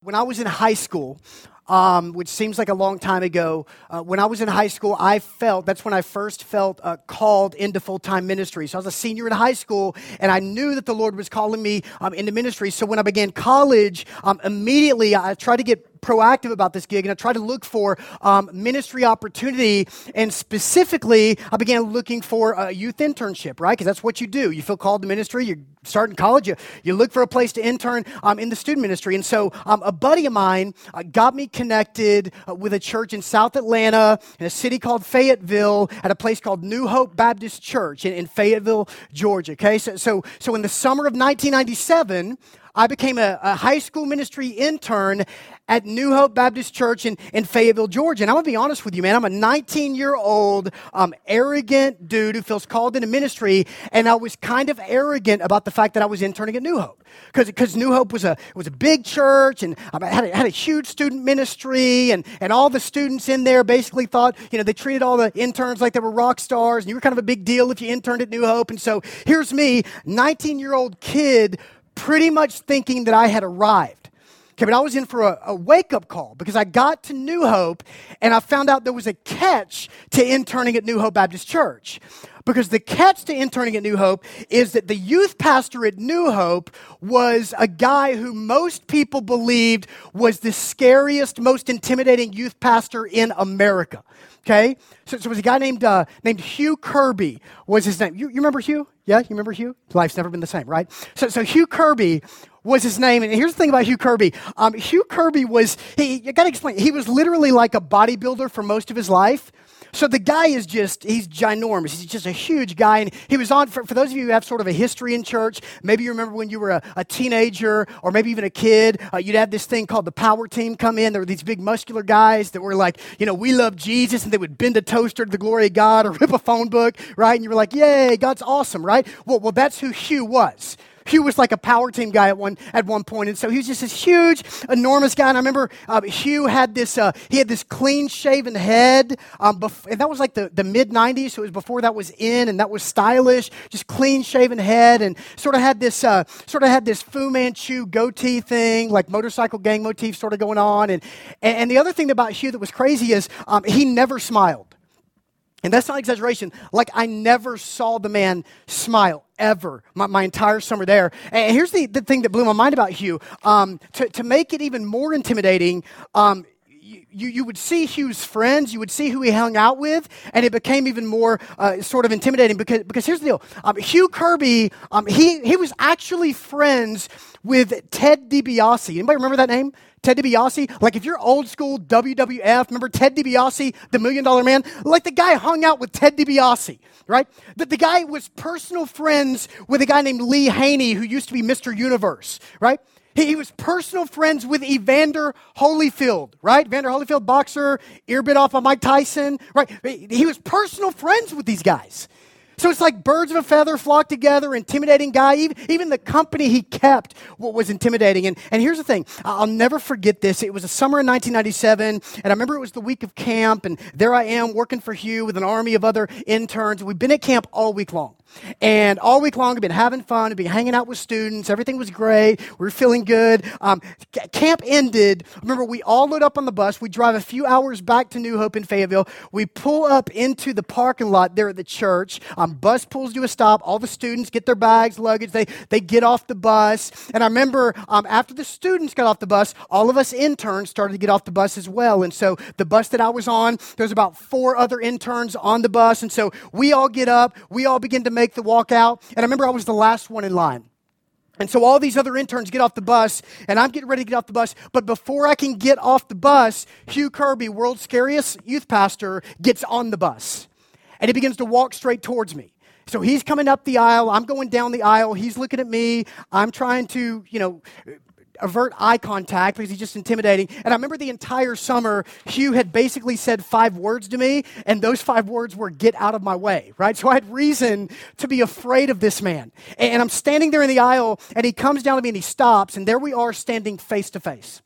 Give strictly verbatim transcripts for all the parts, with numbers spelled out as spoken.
when I was in high school, um, which seems like a long time ago, uh, when I was in high school, I felt, that's when I first felt uh, called into full-time ministry. So I was a senior in high school, and I knew that the Lord was calling me um, into ministry. So when I began college, um, immediately I tried to get proactive about this gig, and I tried to look for um, ministry opportunity, and specifically, I began looking for a youth internship, right? Because that's what you do. You feel called to ministry, you're starting college, you, you look for a place to intern um, in the student ministry. And so um, a buddy of mine uh, got me connected uh, with a church in South Atlanta, in a city called Fayetteville, at a place called New Hope Baptist Church in, in Fayetteville, Georgia, okay? So, so, so in the summer of nineteen ninety-seven, I became a, a high school ministry intern at New Hope Baptist Church in, in Fayetteville, Georgia. And I'm going to be honest with you, man. I'm a nineteen-year-old um, arrogant dude who feels called into ministry, and I was kind of arrogant about the fact that I was interning at New Hope. Because New Hope was a was a big church, and um, had, a, had a huge student ministry, and, and all the students in there basically thought, you know, they treated all the interns like they were rock stars, and you were kind of a big deal if you interned at New Hope. And so here's me, nineteen-year-old kid, pretty much thinking that I had arrived. Okay, but I was in for a, a wake-up call because I got to New Hope and I found out there was a catch to interning at New Hope Baptist Church. Because the catch to interning at New Hope is that the youth pastor at New Hope was a guy who most people believed was the scariest, most intimidating youth pastor in America. Okay? So, so it was a guy named uh, named Hugh Kirby was his name. You, you remember Hugh? Yeah, you remember Hugh? Life's never been the same, right? So, so Hugh Kirby was his name. And here's the thing about Hugh Kirby. Um, Hugh Kirby was, he, you got to explain, he was literally like a bodybuilder for most of his life. So the guy is just, he's ginormous. He's just a huge guy. And he was on, for, for those of you who have sort of a history in church, maybe you remember when you were a, a teenager or maybe even a kid, uh, you'd have this thing called the power team come in. There were these big muscular guys that were like, you know, we love Jesus, and they would bend a toaster to the glory of God or rip a phone book, right? And you were like, yay, God's awesome, right? Well, well, that's who Hugh was. Hugh was like a power team guy at one at one point, and so he was just this huge, enormous guy. And I remember uh, Hugh had this uh, he had this clean-shaven head, um, bef- and that was like the, the mid nineties, so it was before that was in, and that was stylish. Just clean-shaven head, and sort of had this uh, sort of had this Fu Manchu goatee thing, like motorcycle gang motif, sort of going on. And and, and the other thing about Hugh that was crazy is um, he never smiled. And that's not exaggeration. Like, I never saw the man smile, ever, my, my entire summer there. And here's the, the thing that blew my mind about Hugh. Um, to, to make it even more intimidating, um, you, you would see Hugh's friends, you would see who he hung out with, and it became even more uh, sort of intimidating because, because here's the deal. Um, Hugh Kirby, um, he, he was actually friends with Ted DiBiase. Anybody remember that name? Ted DiBiase, like if you're old school W W F, remember Ted DiBiase, the Million Dollar Man? Like the guy hung out with Ted DiBiase, right? The, the guy was personal friends with a guy named Lee Haney, who used to be Mister Universe, right? He, he was personal friends with Evander Holyfield, right? Evander Holyfield, boxer, ear bit off of Mike Tyson, right? He was personal friends with these guys. So it's like birds of a feather flock together, intimidating guy. Even, even the company he kept was intimidating. And, and here's the thing. I'll never forget this. It was a summer in nineteen ninety-seven, and I remember it was the week of camp, and there I am working for Hugh with an army of other interns. We've been at camp all week long. And all week long, we've been having fun, we've been hanging out with students. Everything was great. We were feeling good. Um, camp ended. Remember, we all load up on the bus. We drive a few hours back to New Hope in Fayetteville. We pull up into the parking lot there at the church. Um, bus pulls to a stop. All the students get their bags, luggage. They they get off the bus. And I remember um, after the students got off the bus, all of us interns started to get off the bus as well. And so the bus that I was on, there's about four other interns on the bus. And so we all get up. We all begin to make the walk out. And I remember I was the last one in line. And so all these other interns get off the bus, and I'm getting ready to get off the bus. But before I can get off the bus, Hugh Kirby, world's scariest youth pastor, gets on the bus. And he begins to walk straight towards me. So he's coming up the aisle. I'm going down the aisle. He's looking at me. I'm trying to, you know, avert eye contact because he's just intimidating. And I remember the entire summer, Hugh had basically said five words to me, and those five words were, get out of my way, right? So I had reason to be afraid of this man. And I'm standing there in the aisle, and he comes down to me, and he stops, and there we are standing face to face.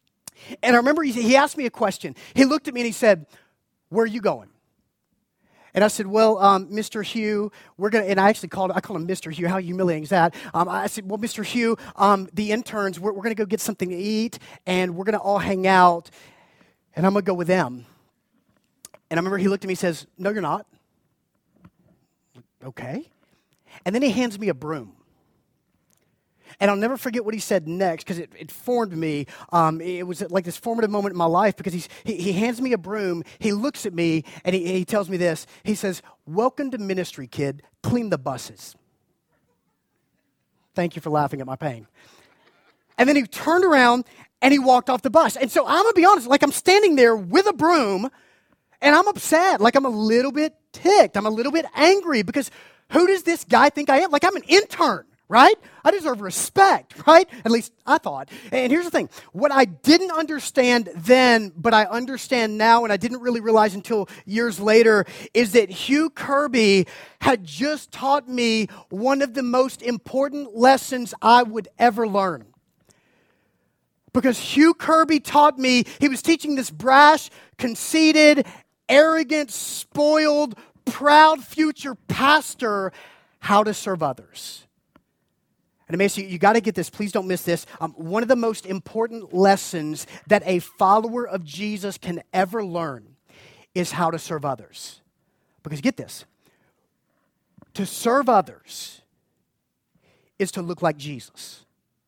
And I remember he, he asked me a question. He looked at me, and he said, where are you going? And I said, well, um, Mister Hugh, we're going to, and I actually called, I called him Mister Hugh. How humiliating is that? Um, I said, well, Mister Hugh, um, the interns, we're, we're going to go get something to eat, and we're going to all hang out, and I'm going to go with them. And I remember he looked at me and says, no, you're not. Okay. And then he hands me a broom. And I'll never forget what he said next because it, it formed me. Um, it was like this formative moment in my life because he's, he, he hands me a broom, he looks at me, and he, he tells me this. He says, welcome to ministry, kid. Clean the buses. Thank you for laughing at my pain. And then he turned around and he walked off the bus. And so I'm going to be honest, like I'm standing there with a broom and I'm upset. Like I'm a little bit ticked. I'm a little bit angry because who does this guy think I am? Like I'm an intern. Right? I deserve respect, right? At least I thought. And here's the thing. What I didn't understand then, but I understand now, and I didn't really realize until years later, is that Hugh Kirby had just taught me one of the most important lessons I would ever learn. Because Hugh Kirby taught me, he was teaching this brash, conceited, arrogant, spoiled, proud future pastor how to serve others. And Amazing, you, you got to get this. Please don't miss this. Um, one of the most important lessons that a follower of Jesus can ever learn is how to serve others. Because get this. To serve others is to look like Jesus.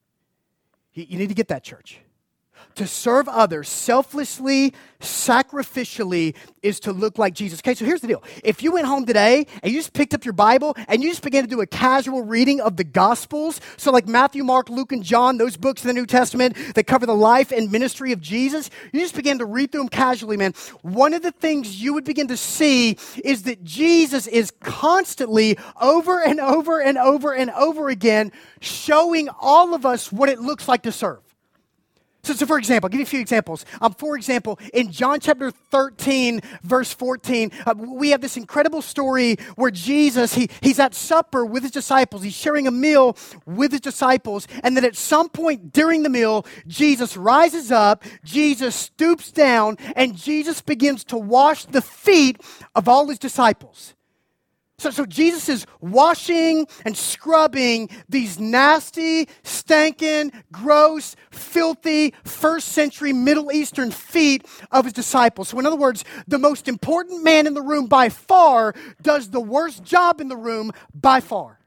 You, you need to get that, church. To serve others selflessly, sacrificially is to look like Jesus. Okay, so here's the deal. If you went home today and you just picked up your Bible and you just began to do a casual reading of the Gospels, so like Matthew, Mark, Luke, and John, those books in the New Testament that cover the life and ministry of Jesus, you just began to read through them casually, man. One of the things you would begin to see is that Jesus is constantly over and over and over and over again showing all of us what it looks like to serve. So, so for example, I'll give you a few examples. Um, for example, in John chapter thirteen, verse fourteen, uh, we have this incredible story where Jesus, he, he's at supper with his disciples. He's sharing a meal with his disciples. And then at some point during the meal, Jesus rises up, Jesus stoops down, and Jesus begins to wash the feet of all his disciples. So, so Jesus is washing and scrubbing these nasty, stinking, gross, filthy, first century Middle Eastern feet of his disciples. So in other words, the most important man in the room by far does the worst job in the room by far.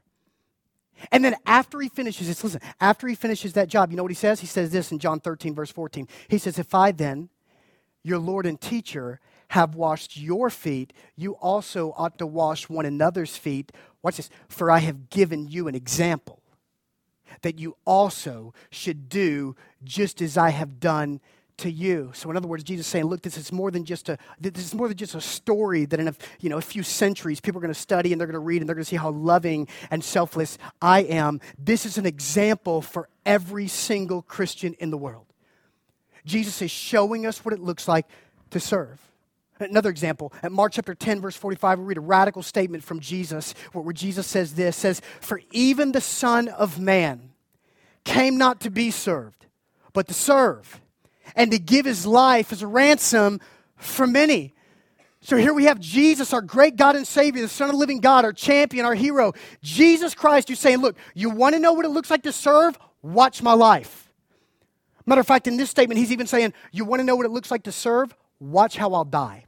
And then after he finishes this, listen, after he finishes that job, you know what he says? He says this in John thirteen, verse fourteen. He says, if I then, your Lord and teacher, have washed your feet, you also ought to wash one another's feet. Watch this. For I have given you an example that you also should do just as I have done to you. So in other words, Jesus is saying, look, this is more than just a this is more than just a story that in a, you know, a few centuries people are going to study and they're going to read and they're going to see how loving and selfless I am. This is an example for every single Christian in the world. Jesus is showing us what it looks like to serve. Another example, at Mark chapter ten, verse forty-five, we read a radical statement from Jesus where, where Jesus says this, says, for even the Son of Man came not to be served, but to serve, and to give his life as a ransom for many. So here we have Jesus, our great God and Savior, the Son of the living God, our champion, our hero. Jesus Christ, you're saying, look, you want to know what it looks like to serve? Watch my life. Matter of fact, in this statement, he's even saying, you want to know what it looks like to serve? Watch how I'll die.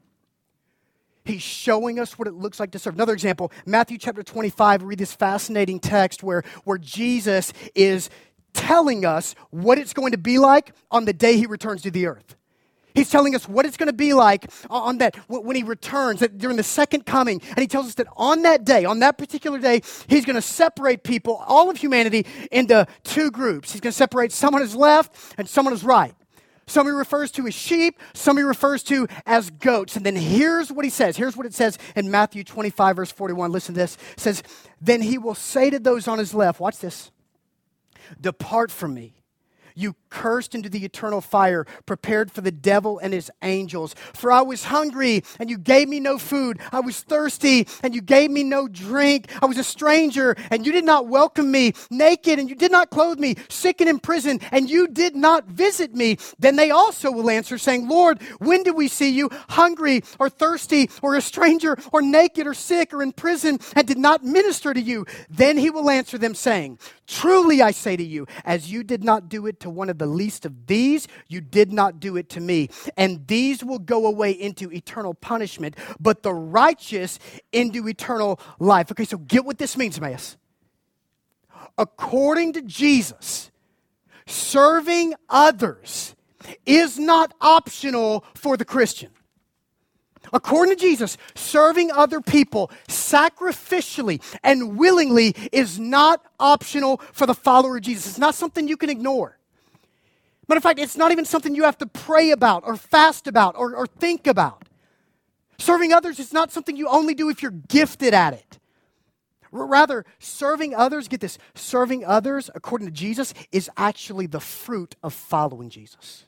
He's showing us what it looks like to serve. Another example, Matthew chapter twenty-five, we read this fascinating text where, where Jesus is telling us what it's going to be like on the day he returns to the earth. He's telling us what it's going to be like on that when he returns, that during the second coming. And he tells us that on that day, on that particular day, he's going to separate people, all of humanity, into two groups. He's going to separate some on his left and some on his right. Some he refers to as sheep, some he refers to as goats. And then here's what he says. Here's what it says in Matthew twenty-five, verse forty-one. Listen to this. It says, then he will say to those on his left, watch this, depart from me, you cursed into the eternal fire, prepared for the devil and his angels. For I was hungry, and you gave me no food. I was thirsty, and you gave me no drink. I was a stranger, and you did not welcome me. Naked, and you did not clothe me. Sick and in prison, and you did not visit me. Then they also will answer, saying, Lord, when did we see you hungry or thirsty or a stranger or naked or sick or in prison and did not minister to you? Then he will answer them, saying, truly I say to you, as you did not do it to one of the least of these, you did not do it to me. And these will go away into eternal punishment, but the righteous into eternal life. Okay, so get what this means, Emmaus. According to Jesus, serving others is not optional for the Christian. According to Jesus, serving other people sacrificially and willingly is not optional for the follower of Jesus. It's not something you can ignore. Matter of fact, it's not even something you have to pray about or fast about or, or think about. Serving others is not something you only do if you're gifted at it. R- rather, serving others, get this, serving others, according to Jesus, is actually the fruit of following Jesus.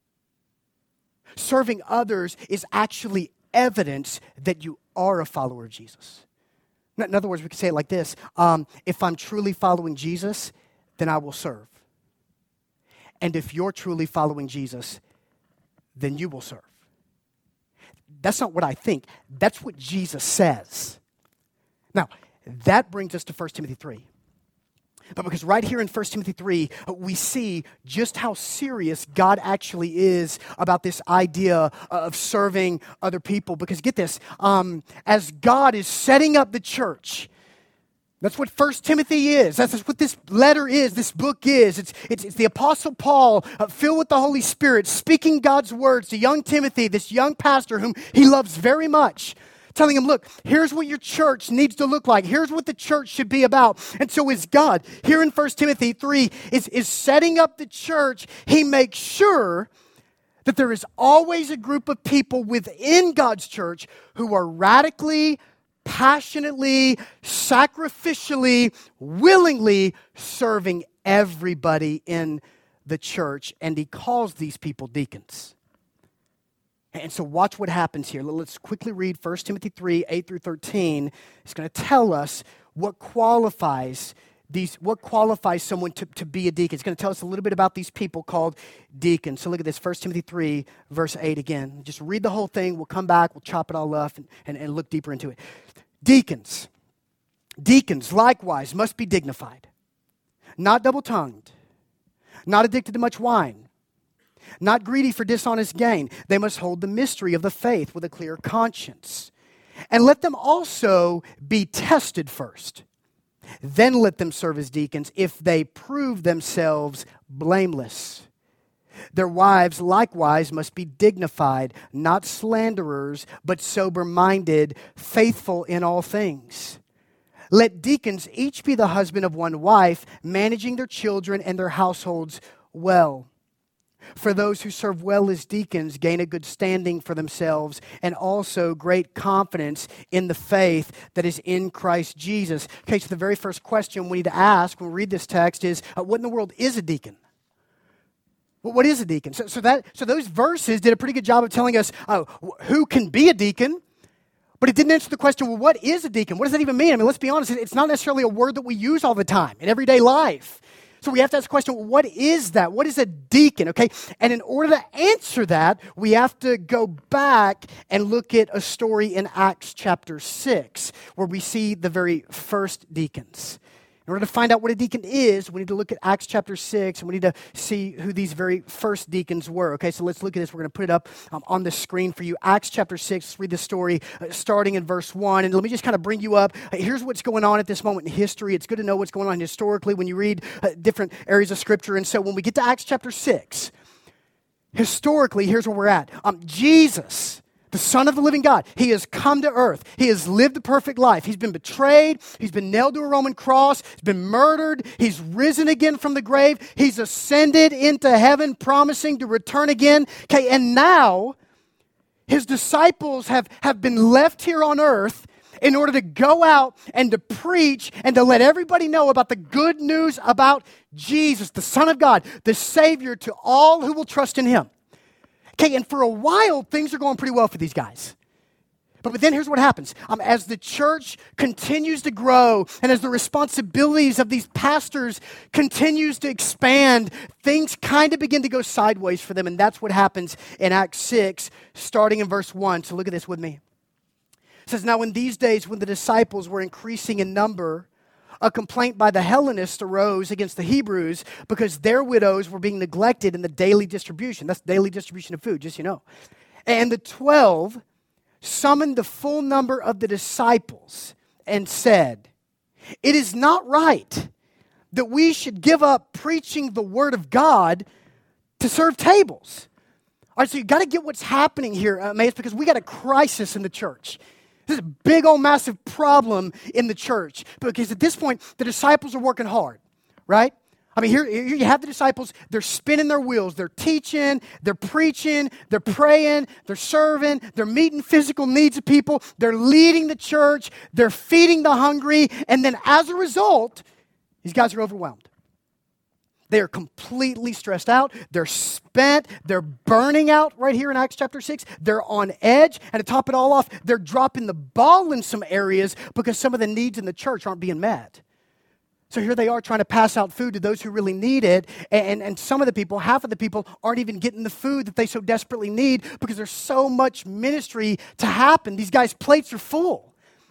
Serving others is actually evidence that you are a follower of Jesus. In other words, we can say it like this. Um, if I'm truly following Jesus, then I will serve. And if you're truly following Jesus, then you will serve. That's not what I think. That's what Jesus says. Now, that brings us to First Timothy three. But because right here in First Timothy three, we see just how serious God actually is about this idea of serving other people. Because get this, um, as God is setting up the church, that's what First Timothy is. That's what this letter is, this book is. It's, it's, it's the Apostle Paul, uh, filled with the Holy Spirit, speaking God's words to young Timothy, this young pastor whom he loves very much, telling him, look, here's what your church needs to look like. Here's what the church should be about. And so is God, here in First Timothy three, is, is setting up the church. He makes sure that there is always a group of people within God's church who are radically, passionately, sacrificially, willingly serving everybody in the church. And he calls these people deacons. And so watch what happens here. Let's quickly read First Timothy three, eight through thirteen. It's going to tell us what qualifies these, what qualifies someone to, to be a deacon. It's going to tell us a little bit about these people called deacons. So look at this, First Timothy three, verse eight again. Just read the whole thing. We'll come back. We'll chop it all up and, and, and look deeper into it. Deacons. Deacons, likewise, must be dignified, not double-tongued, not addicted to much wine, not greedy for dishonest gain. They must hold the mystery of the faith with a clear conscience. And let them also be tested first. Then let them serve as deacons if they prove themselves blameless. Their wives likewise must be dignified, not slanderers, but sober-minded, faithful in all things. Let deacons each be the husband of one wife, managing their children and their households well. For those who serve well as deacons gain a good standing for themselves and also great confidence in the faith that is in Christ Jesus. Okay, so the very first question we need to ask when we read this text is, uh, what in the world is a deacon? Well, what is a deacon? So, so, that, so those verses did a pretty good job of telling us uh, who can be a deacon, but it didn't answer the question, well, what is a deacon? What does that even mean? I mean, let's be honest, it's not necessarily a word that we use all the time in everyday life. So we have to ask the question, what is that? What is a deacon, okay? And in order to answer that, we have to go back and look at a story in Acts chapter six, where we see the very first deacons. In order to find out what a deacon is, we need to look at Acts chapter six, and we need to see who these very first deacons were. Okay, so let's look at this. We're going to put it up um, on the screen for you. Acts chapter six, let's read the story uh, starting in verse one. And let me just kind of bring you up. Uh, here's what's going on at this moment in history. It's good to know what's going on historically when you read uh, different areas of Scripture. And so when we get to Acts chapter six, historically, here's where we're at. Um, Jesus, the Son of the living God, he has come to earth. He has lived a perfect life. He's been betrayed. He's been nailed to a Roman cross. He's been murdered. He's risen again from the grave. He's ascended into heaven, promising to return again. Okay, and now his disciples have, have been left here on earth, in order to go out and to preach and to let everybody know about the good news about Jesus, the Son of God, the Savior to all who will trust in him. Okay, and for a while, things are going pretty well for these guys. But, but then here's what happens. Um, as the church continues to grow and as the responsibilities of these pastors continues to expand, things kind of begin to go sideways for them. And that's what happens in Acts six, starting in verse one. So look at this with me. It says, now in these days when the disciples were increasing in number, a complaint by the Hellenists arose against the Hebrews because their widows were being neglected in the daily distribution. That's daily distribution of food, just so you know. And the twelve summoned the full number of the disciples and said, it is not right that we should give up preaching the word of God to serve tables. All right, so you got to get what's happening here, uh, Emmaus, because we got a crisis in the church. This is a big old massive problem in the church because at this point, the disciples are working hard, right? I mean, here, here you have the disciples, they're spinning their wheels, they're teaching, they're preaching, they're praying, they're serving, they're meeting physical needs of people, they're leading the church, they're feeding the hungry, and then as a result, these guys are overwhelmed. They are completely stressed out. They're spent. They're burning out right here in Acts chapter six. They're on edge. And to top it all off, they're dropping the ball in some areas because some of the needs in the church aren't being met. So here they are trying to pass out food to those who really need it. And, and some of the people, half of the people, aren't even getting the food that they so desperately need because there's so much ministry to happen. These guys' plates are full.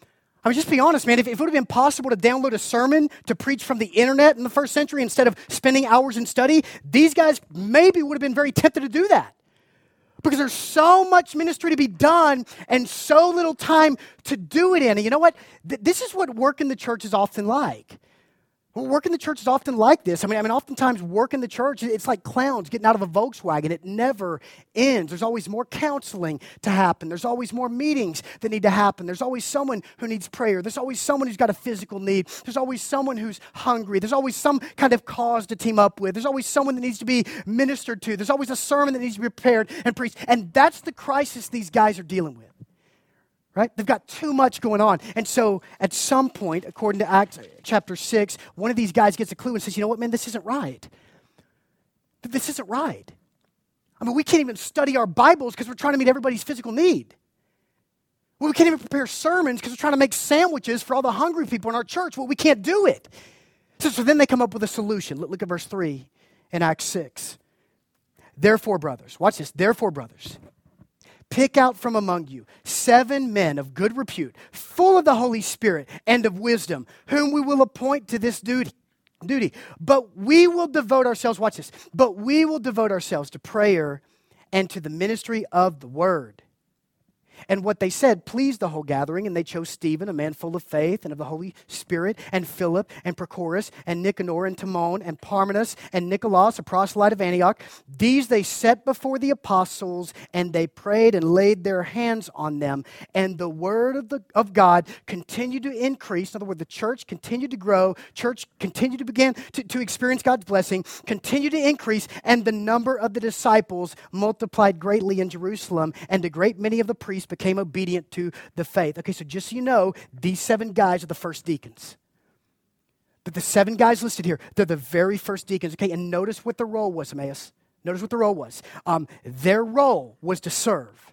I mean, just be honest, man. If, if it would have been possible to download a sermon to preach from the internet in the first century instead of spending hours in study, these guys maybe would have been very tempted to do that. Because there's so much ministry to be done and so little time to do it in. And you know what? Th- this is what work in the church is often like. Well, work in the church is often like this. I mean, I mean, oftentimes work in the church, it's like clowns getting out of a Volkswagen. It never ends. There's always more counseling to happen. There's always more meetings that need to happen. There's always someone who needs prayer. There's always someone who's got a physical need. There's always someone who's hungry. There's always some kind of cause to team up with. There's always someone that needs to be ministered to. There's always a sermon that needs to be prepared and preached. And that's the crisis these guys are dealing with. Right? They've got too much going on. And so at some point, according to Acts chapter six, one of these guys gets a clue and says, you know what, man, this isn't right. This isn't right. I mean, we can't even study our Bibles because we're trying to meet everybody's physical need. Well, we can't even prepare sermons because we're trying to make sandwiches for all the hungry people in our church. Well, we can't do it. So, so then they come up with a solution. Look, look at verse three in Acts six. Therefore, brothers, watch this. Therefore, brothers, pick out from among you seven men of good repute, full of the Holy Spirit and of wisdom, whom we will appoint to this duty. duty. But we will devote ourselves, watch this, but we will devote ourselves to prayer and to the ministry of the word. And what they said pleased the whole gathering, and they chose Stephen, a man full of faith and of the Holy Spirit, and Philip, and Prochorus, and Nicanor, and Timon, and Parmenas, and Nicholas, a proselyte of Antioch. These they set before the apostles, and they prayed and laid their hands on them. And the word of, the, of God continued to increase. In other words, the church continued to grow. Church continued to begin to, to experience God's blessing, continued to increase, and the number of the disciples multiplied greatly in Jerusalem, and a great many of the priests became obedient to the faith. Okay, so just so you know, these seven guys are the first deacons. But the seven guys listed here, they're the very first deacons. Okay, and notice what the role was, Emmaus. Notice what the role was. Um, their role was to serve.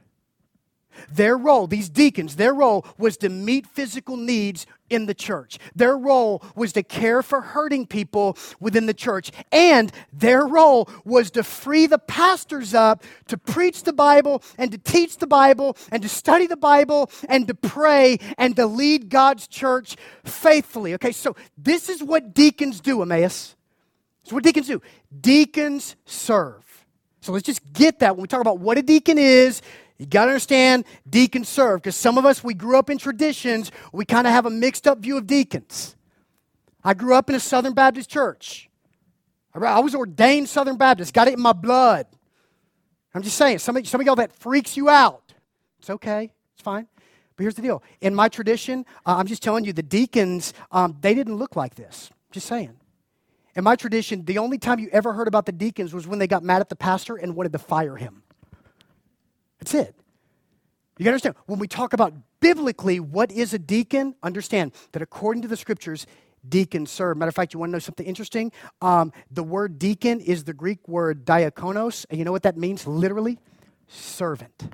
Their role, these deacons, their role was to meet physical needs in the church. Their role was to care for hurting people within the church. And their role was to free the pastors up to preach the Bible and to teach the Bible and to study the Bible and to pray and to lead God's church faithfully. Okay, so this is what deacons do, Emmaus. This is what deacons do. Deacons serve. So let's just get that when we talk about what a deacon is. You got to understand, deacons serve, because some of us, we grew up in traditions, we kind of have a mixed up view of deacons. I grew up in a Southern Baptist church. I was ordained Southern Baptist, got it in my blood. I'm just saying, some of, some of y'all that freaks you out. It's okay, it's fine. But here's the deal. In my tradition, uh, I'm just telling you, the deacons, um, they didn't look like this. Just saying. In my tradition, the only time you ever heard about the deacons was when they got mad at the pastor and wanted to fire him. That's it. You got to understand, when we talk about biblically what is a deacon, understand that according to the scriptures, deacons serve. Matter of fact, you want to know something interesting? Um, the word deacon is the Greek word diakonos, and you know what that means literally? Servant.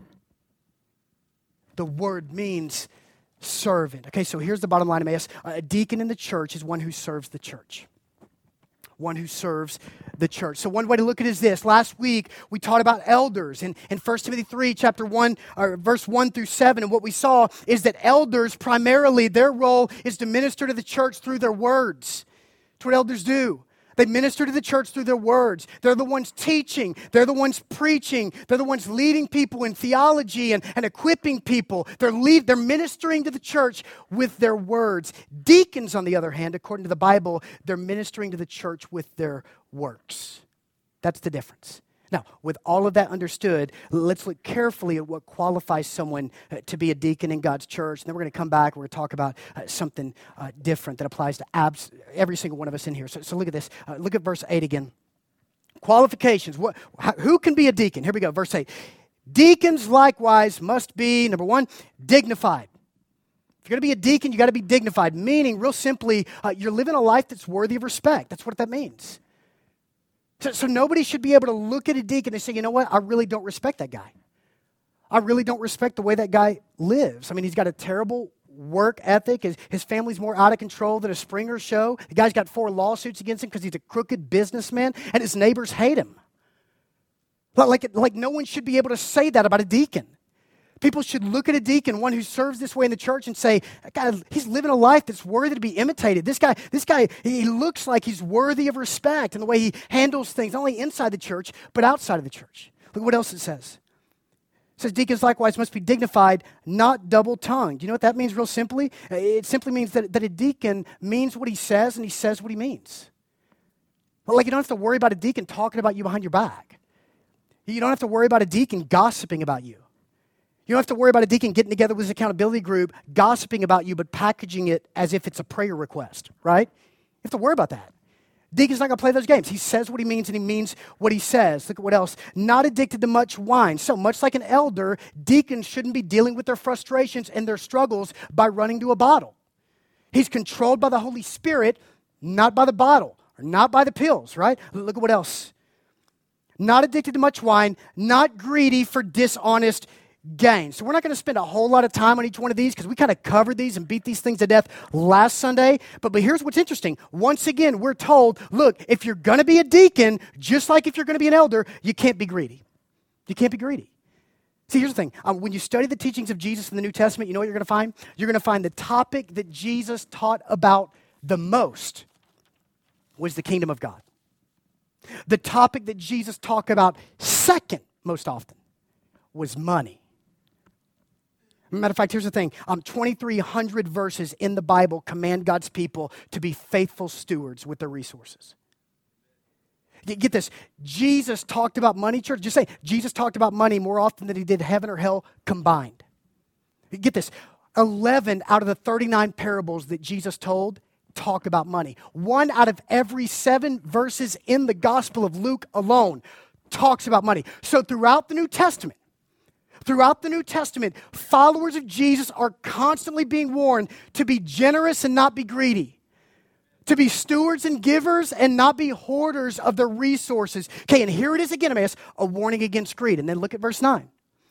The word means servant. Okay, so here's the bottom line, Emmaus. A deacon in the church is one who serves the church. One who serves the church. So one way to look at it is this. Last week, we taught about elders in, in First Timothy three, chapter one, or verse one through seven. And what we saw is that elders, primarily, their role is to minister to the church through their words. That's what elders do. They minister to the church through their words. They're the ones teaching. They're the ones preaching. They're the ones leading people in theology and, and equipping people. They're, lead, they're ministering to the church with their words. Deacons, on the other hand, according to the Bible, they're ministering to the church with their works. That's the difference. Now, with all of that understood, let's look carefully at what qualifies someone uh, to be a deacon in God's church. And then we're going to come back. We're going to talk about uh, something uh, different that applies to abs- every single one of us in here. So, so look at this. Uh, look at verse eight again. Qualifications. What, how, who can be a deacon? Here we go, verse eight. Deacons likewise must be, number one, dignified. If you're going to be a deacon, you got to be dignified, meaning, real simply, uh, you're living a life that's worthy of respect. That's what that means. So, so nobody should be able to look at a deacon and say, you know what, I really don't respect that guy. I really don't respect the way that guy lives. I mean, he's got a terrible work ethic. His, his family's more out of control than a Springer show. The guy's got four lawsuits against him because he's a crooked businessman, and his neighbors hate him. Like, like no one should be able to say that about a deacon. People should look at a deacon, one who serves this way in the church, and say, that guy, he's living a life that's worthy to be imitated. This guy, this guy, he looks like he's worthy of respect in the way he handles things, not only inside the church, but outside of the church. Look what else it says. It says, deacons likewise must be dignified, not double-tongued. You know what that means real simply? It simply means that, that a deacon means what he says, and he says what he means. Well, like you don't have to worry about a deacon talking about you behind your back. You don't have to worry about a deacon gossiping about you. You don't have to worry about a deacon getting together with his accountability group, gossiping about you, but packaging it as if it's a prayer request, right? You have to worry about that. Deacon's not going to play those games. He says what he means, and he means what he says. Look at what else. Not addicted to much wine. So much like an elder, deacons shouldn't be dealing with their frustrations and their struggles by running to a bottle. He's controlled by the Holy Spirit, not by the bottle, or not by the pills, right? Look at what else. Not addicted to much wine, not greedy for dishonest gain. So we're not going to spend a whole lot of time on each one of these because we kind of covered these and beat these things to death last Sunday. But, but here's what's interesting. Once again, we're told, look, if you're going to be a deacon, just like if you're going to be an elder, you can't be greedy. You can't be greedy. See, here's the thing. Um, when you study the teachings of Jesus in the New Testament, you know what you're going to find? You're going to find the topic that Jesus taught about the most was the kingdom of God. The topic that Jesus talked about second most often was money. Matter of fact, here's the thing. Um, twenty-three hundred verses in the Bible command God's people to be faithful stewards with their resources. Get, get this. Jesus talked about money, church. Just say, Jesus talked about money more often than he did heaven or hell combined. Get this. eleven out of the thirty-nine parables that Jesus told talk about money. One out of every seven verses in the Gospel of Luke alone talks about money. So throughout the New Testament, Throughout the New Testament, followers of Jesus are constantly being warned to be generous and not be greedy, to be stewards and givers and not be hoarders of their resources. Okay, and here it is again, Emmaus, a warning against greed. And then look at verse nine.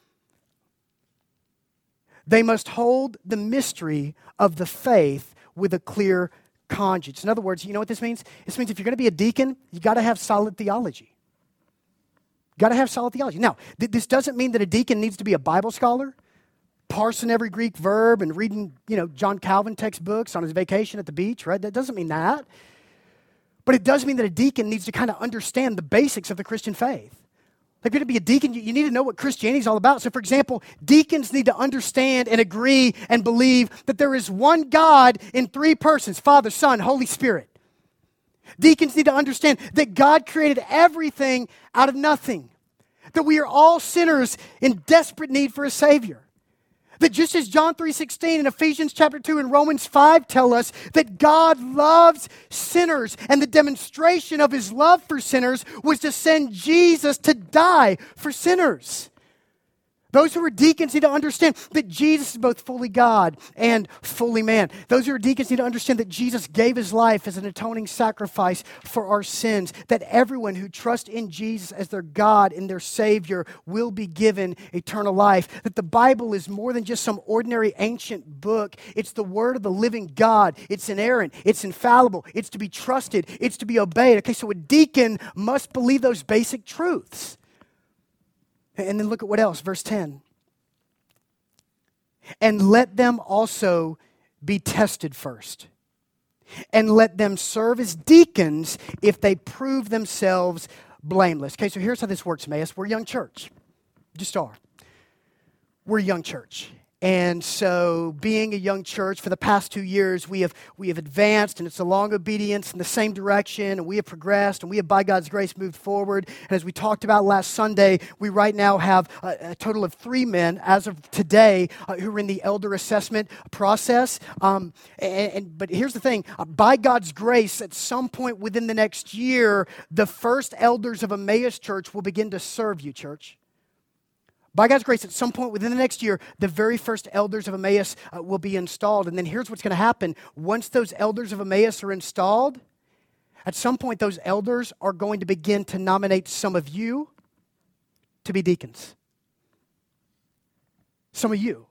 They must hold the mystery of the faith with a clear conscience. In other words, you know what this means? This means if you're going to be a deacon, you got to have solid theology. Got to have solid theology. Now, th- this doesn't mean that a deacon needs to be a Bible scholar, parsing every Greek verb and reading, you know, John Calvin textbooks on his vacation at the beach, right? That doesn't mean that. But it does mean that a deacon needs to kind of understand the basics of the Christian faith. Like, you're going to be a deacon, you, you need to know what Christianity is all about. So, for example, deacons need to understand and agree and believe that there is one God in three persons, Father, Son, Holy Spirit. Deacons need to understand that God created everything out of nothing. That we are all sinners in desperate need for a Savior. That just as John three sixteen and Ephesians chapter two and Romans five tell us that God loves sinners and the demonstration of his love for sinners was to send Jesus to die for sinners. Those who are deacons need to understand that Jesus is both fully God and fully man. Those who are deacons need to understand that Jesus gave his life as an atoning sacrifice for our sins, that everyone who trusts in Jesus as their God and their Savior will be given eternal life, that the Bible is more than just some ordinary ancient book. It's the word of the living God. It's inerrant. It's infallible. It's to be trusted. It's to be obeyed. Okay, so a deacon must believe those basic truths. And then look at what else, verse ten. And let them also be tested first. And let them serve as deacons if they prove themselves blameless. Okay, so here's how this works, Emmaus. We're a young church. Just are. We're a young church. And so being a young church, for the past two years, we have we have advanced, and it's a long obedience in the same direction, and we have progressed, and we have, by God's grace, moved forward. And as we talked about last Sunday, we right now have a, a total of three men, as of today, uh, who are in the elder assessment process. Um, and, and But here's the thing. Uh, by God's grace, at some point within the next year, the first elders of Emmaus Church will begin to serve you, church. By God's grace, at some point within the next year, the very first elders of Emmaus uh, will be installed. And then here's what's going to happen. Once those elders of Emmaus are installed, at some point those elders are going to begin to nominate some of you to be deacons. Some of you.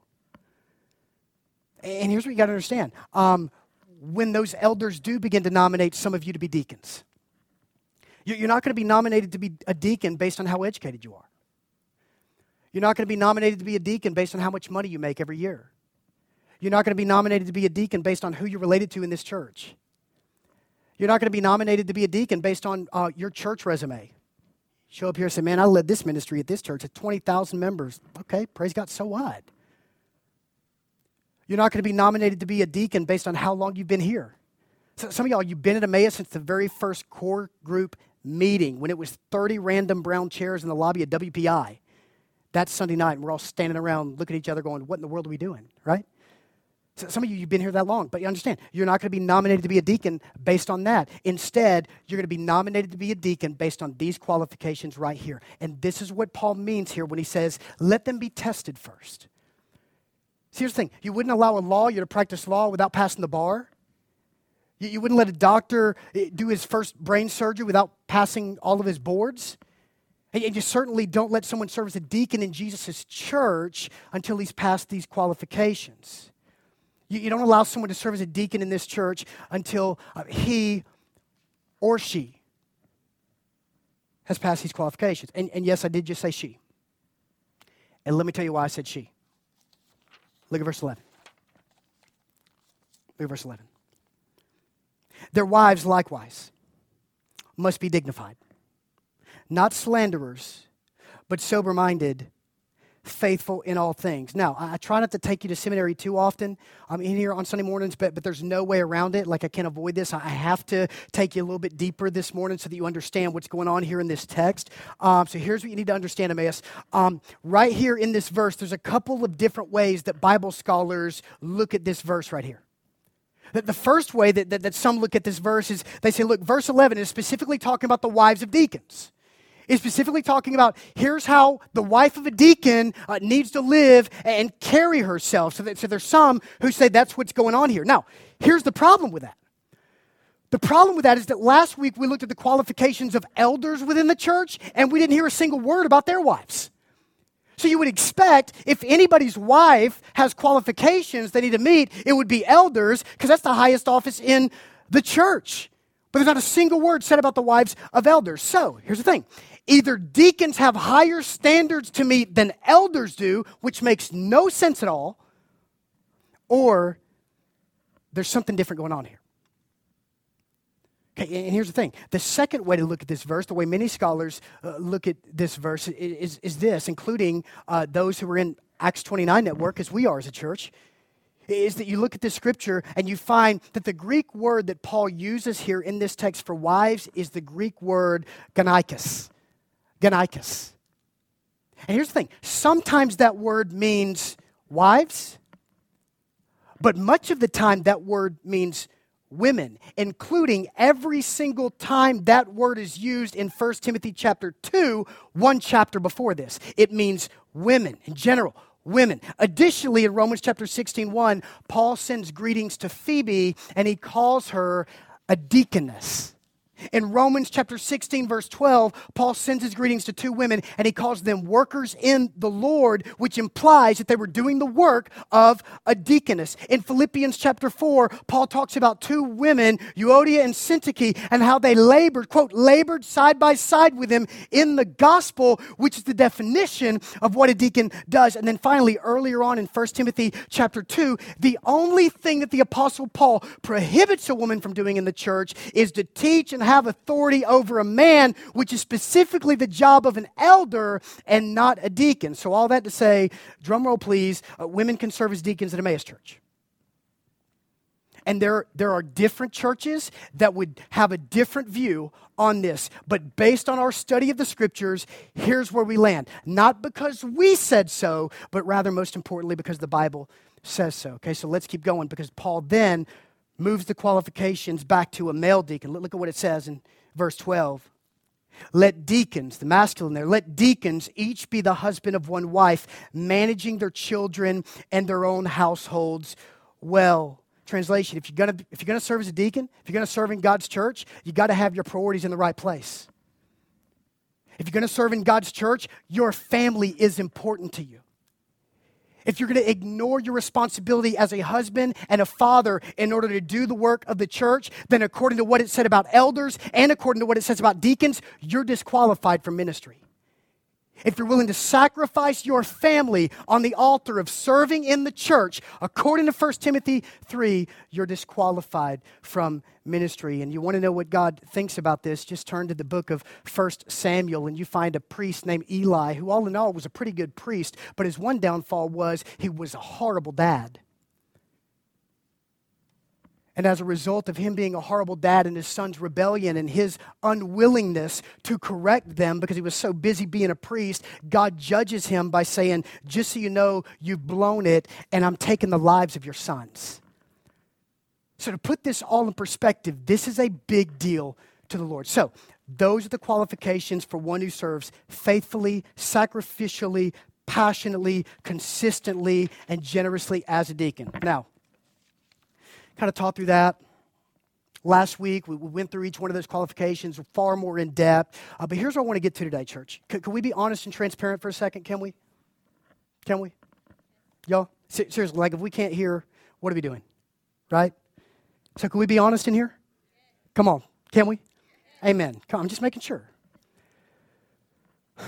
And here's what you got to understand. Um, when those elders do begin to nominate some of you to be deacons, you're not going to be nominated to be a deacon based on how educated you are. You're not going to be nominated to be a deacon based on how much money you make every year. You're not going to be nominated to be a deacon based on who you're related to in this church. You're not going to be nominated to be a deacon based on uh, your church resume. Show up here and say, man, I led this ministry at this church at twenty thousand members. Okay, praise God, so what? You're not going to be nominated to be a deacon based on how long you've been here. So some of y'all, you've been at Emmaus since the very first core group meeting when it was thirty random brown chairs in the lobby of W P I. That's Sunday night, and we're all standing around looking at each other going, what in the world are we doing, right? So some of you, you've been here that long, but you understand, you're not going to be nominated to be a deacon based on that. Instead, you're going to be nominated to be a deacon based on these qualifications right here. And this is what Paul means here when he says, let them be tested first. See, here's the thing. You wouldn't allow a lawyer to practice law without passing the bar. You, you wouldn't let a doctor do his first brain surgery without passing all of his boards. And you certainly don't let someone serve as a deacon in Jesus' church until he's passed these qualifications. You, you don't allow someone to serve as a deacon in this church until uh, he or she has passed these qualifications. And, and yes, I did just say she. And let me tell you why I said she. Look at verse eleven. Look at verse eleven. Their wives likewise must be dignified. Not slanderers, but sober-minded, faithful in all things. Now, I try not to take you to seminary too often. I'm in here on Sunday mornings, but, but there's no way around it. Like, I can't avoid this. I have to take you a little bit deeper this morning so that you understand what's going on here in this text. Um, so here's what you need to understand, Emmaus. Um, right here in this verse, there's a couple of different ways that Bible scholars look at this verse right here. The first way that, that, that some look at this verse is they say, look, verse eleven is specifically talking about the wives of deacons. It's specifically talking about here's how the wife of a deacon uh, needs to live and carry herself. So, that, so there's some who say that's what's going on here. Now, here's the problem with that. The problem with that is that last week we looked at the qualifications of elders within the church, and we didn't hear a single word about their wives. So you would expect if anybody's wife has qualifications they need to meet, it would be elders, because that's the highest office in the church. But there's not a single word said about the wives of elders. So here's the thing. Either deacons have higher standards to meet than elders do, which makes no sense at all, or there's something different going on here. Okay, and here's the thing. The second way to look at this verse, the way many scholars uh, look at this verse, is, is this, including uh, those who are in Acts twenty-nine network, as we are as a church, is that you look at this scripture and you find that the Greek word that Paul uses here in this text for wives is the Greek word ganaikos. Ganaikos. And here's the thing. Sometimes that word means wives, but much of the time that word means women, including every single time that word is used in First Timothy chapter two, one chapter before this. It means women in general, women. Additionally, in Romans chapter sixteen, one, Paul sends greetings to Phoebe, and he calls her a deaconess. In Romans chapter sixteen, verse twelve, Paul sends his greetings to two women, and he calls them workers in the Lord, which implies that they were doing the work of a deaconess. In Philippians chapter four, Paul talks about two women, Euodia and Syntyche, and how they labored, quote, labored side by side with him in the gospel, which is the definition of what a deacon does. And then finally, earlier on in First Timothy chapter two, the only thing that the Apostle Paul prohibits a woman from doing in the church is to teach and have authority over a man, which is specifically the job of an elder and not a deacon. So all that to say, drum roll please, uh, women can serve as deacons at Emmaus Church. And there, there are different churches that would have a different view on this. But based on our study of the scriptures, here's where we land. Not because we said so, but rather, most importantly, because the Bible says so. Okay, so let's keep going, because Paul then moves the qualifications back to a male deacon. Look at what it says in verse twelve. Let deacons, the masculine there, let deacons each be the husband of one wife, managing their children and their own households well. Translation, if you're gonna if you're gonna serve as a deacon, if you're gonna serve in God's church, you gotta have your priorities in the right place. If you're gonna serve in God's church, your family is important to you. If you're going to ignore your responsibility as a husband and a father in order to do the work of the church, then according to what it said about elders and according to what it says about deacons, you're disqualified from ministry. If you're willing to sacrifice your family on the altar of serving in the church, according to First Timothy three, you're disqualified from ministry. And you want to know what God thinks about this, just turn to the book of First Samuel, and you find a priest named Eli, who all in all was a pretty good priest, but his one downfall was he was a horrible dad. And as a result of him being a horrible dad and his son's rebellion and his unwillingness to correct them because he was so busy being a priest, God judges him by saying, just so you know, you've blown it and I'm taking the lives of your sons. So to put this all in perspective, this is a big deal to the Lord. So those are the qualifications for one who serves faithfully, sacrificially, passionately, consistently, and generously as a deacon. Now, kind of taught through that. Last week, we went through each one of those qualifications far more in depth. Uh, but here's what I want to get to today, church. C- can we be honest and transparent for a second? Can we? Can we? Y'all? Se- seriously, like if we can't hear, what are we doing? Right? So can we be honest in here? Come on. Can we? Amen. Come on, I'm just making sure. I'm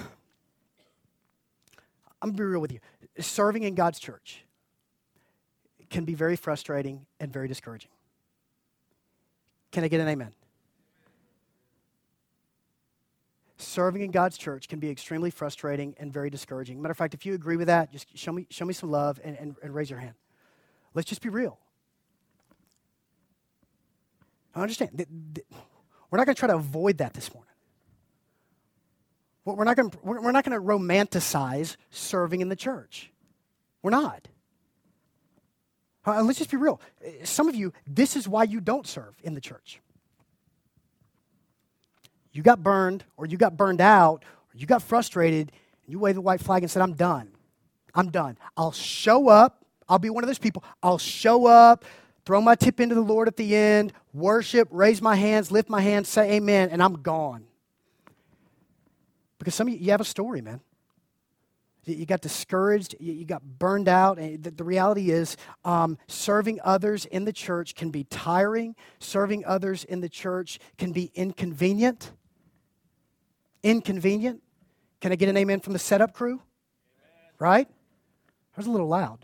going to be real with you. Serving in God's church can be very frustrating and very discouraging. Can I get an amen? Serving in God's church can be extremely frustrating and very discouraging. Matter of fact, if you agree with that, just show me, show me some love and, and, and raise your hand. Let's just be real. I understand. We're not going to try to avoid that this morning. We're not going to, we're not going to romanticize serving in the church. We're not. Uh, let's just be real. Some of you, this is why you don't serve in the church. You got burned, or you got burned out, or you got frustrated, and you waved the white flag and said, I'm done. I'm done. I'll show up. I'll be one of those people. I'll show up, throw my tip into the Lord at the end, worship, raise my hands, lift my hands, say amen, and I'm gone. Because some of you, you have a story, man. You got discouraged, you got burned out. And the reality is um, serving others in the church can be tiring. Serving others in the church can be inconvenient. Inconvenient. Can I get an amen from the setup crew? Amen. Right? That was a little loud.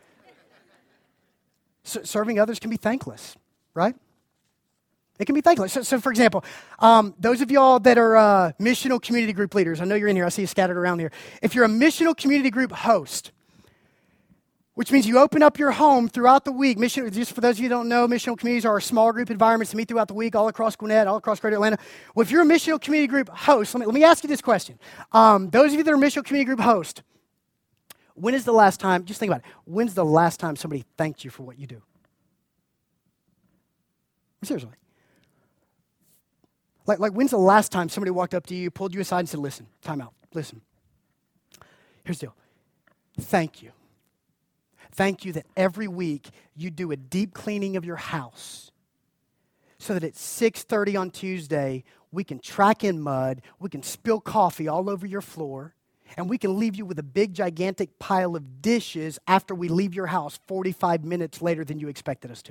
So, serving others can be thankless, right? It can be thankless. So, so for example, um, those of y'all that are uh, missional community group leaders, I know you're in here, I see you scattered around here. If you're a missional community group host, which means you open up your home throughout the week. Mission, just for those of you who don't know, missional communities are small group environments to meet throughout the week all across Gwinnett, all across Greater Atlanta. Well, if you're a missional community group host, let me, let me ask you this question. Um, those of you that are missional community group host, when is the last time, just think about it, when's the last time somebody thanked you for what you do? Seriously. Like, like when's the last time somebody walked up to you, pulled you aside and said, listen, time out, listen. Here's the deal. Thank you. Thank you that every week you do a deep cleaning of your house so that at six thirty on Tuesday, we can track in mud, we can spill coffee all over your floor, and we can leave you with a big, gigantic pile of dishes after we leave your house forty-five minutes later than you expected us to.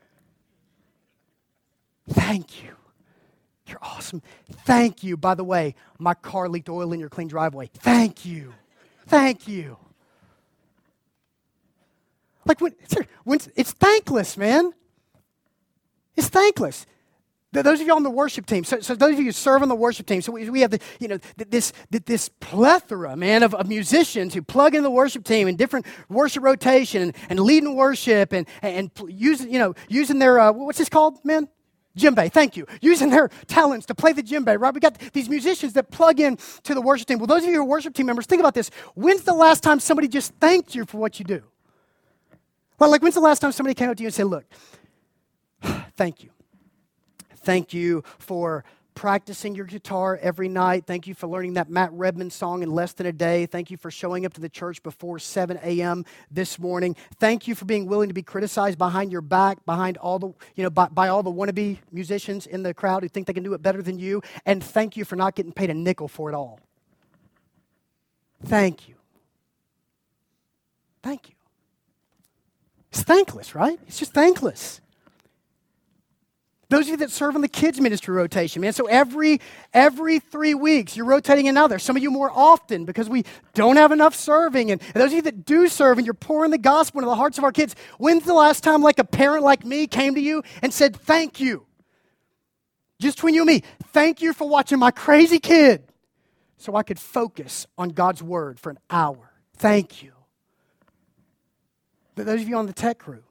Thank you. You're awesome. Thank you. By the way, my car leaked oil in your clean driveway. Thank you. Thank you. Like, when, when it's thankless, man. It's thankless. Those of you on the worship team, so, so those of you who serve on the worship team, so we, we have the, you know, this, this plethora, man, of, of musicians who plug in the worship team in different worship rotation and, and leading worship and, and using, you know, using their, uh, what's this called, man? Djembe, thank you. Using their talents to play the djembe, right? We got these musicians that plug in to the worship team. Well, those of you who are worship team members, think about this. When's the last time somebody just thanked you for what you do? Well, like, when's the last time somebody came up to you and said, look, thank you. Thank you for practicing your guitar every night. Thank you for learning that Matt Redman song in less than a day. Thank you for showing up to the church before seven a.m. this morning. Thank you for being willing to be criticized behind your back, behind all the, you know, by, by all the wannabe musicians in the crowd who think they can do it better than you. And thank you for not getting paid a nickel for it all. Thank you. Thank you. It's thankless, right? It's just thankless. Those of you that serve in the kids ministry rotation, man, so every every three weeks you're rotating another. Some of you more often because we don't have enough serving. And, and those of you that do serve and you're pouring the gospel into the hearts of our kids, when's the last time like a parent like me came to you and said, thank you? Just between you and me, thank you for watching my crazy kid so I could focus on God's word for an hour. Thank you. But those of you on the tech crew,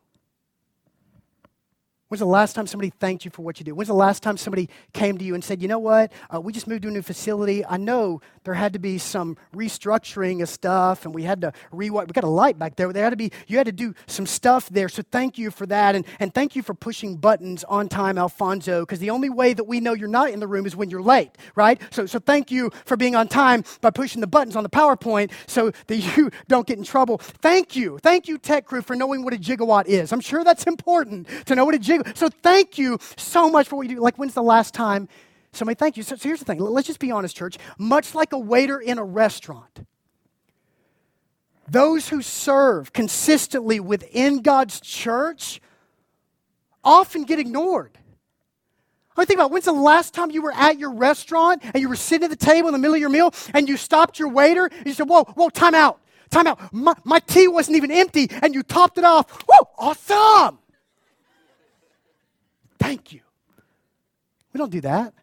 when's the last time somebody thanked you for what you do? When's the last time somebody came to you and said, you know what, uh, we just moved to a new facility. I know there had to be some restructuring of stuff, and we had to rewire. We got a light back there. There had to be, you had to do some stuff there, so thank you for that, and, and thank you for pushing buttons on time, Alfonso, because the only way that we know you're not in the room is when you're late, right? So, so thank you for being on time by pushing the buttons on the PowerPoint so that you don't get in trouble. Thank you. Thank you, tech crew, for knowing what a gigawatt is. I'm sure that's important to know what a gigawatt. So thank you so much for what you do. Like, when's the last time somebody thanked you? So, so here's the thing. Let's just be honest, church. Much like a waiter in a restaurant, those who serve consistently within God's church often get ignored. I mean, think about, when's the last time you were at your restaurant and you were sitting at the table in the middle of your meal and you stopped your waiter and you said, whoa, whoa, time out, time out. My, my tea wasn't even empty and you topped it off. Whoa, awesome. Thank you. We don't do that.